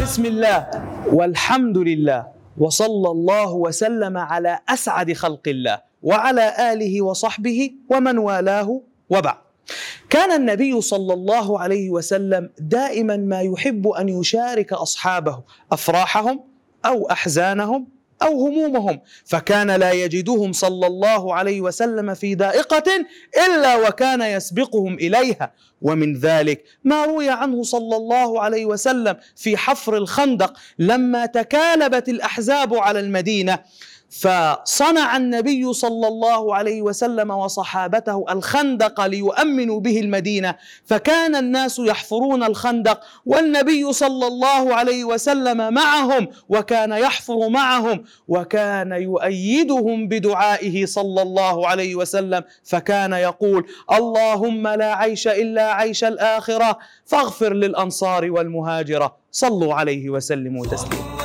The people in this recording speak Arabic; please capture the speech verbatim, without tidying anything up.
بسم الله والحمد لله وصلى الله وسلم على أسعد خلق الله وعلى آله وصحبه ومن والاه، وبعد. كان النبي صلى الله عليه وسلم دائما ما يحب أن يشارك أصحابه أفراحهم أو أحزانهم أو همومهم، فكان لا يجدهم صلى الله عليه وسلم في ضائقة إلا وكان يسبقهم إليها. ومن ذلك ما روي عنه صلى الله عليه وسلم في حفر الخندق لما تكالبت الأحزاب على المدينة، فصنع النبي صلى الله عليه وسلم وصحابته الخندق ليؤمنوا به المدينة، فكان الناس يحفرون الخندق والنبي صلى الله عليه وسلم معهم، وكان يحفر معهم وكان يؤيدهم بدعائه صلى الله عليه وسلم، فكان يقول: اللهم لا عيش إلا عيش الآخرة فاغفر للأنصار والمهاجرة. صلوا عليه وسلموا تسليما.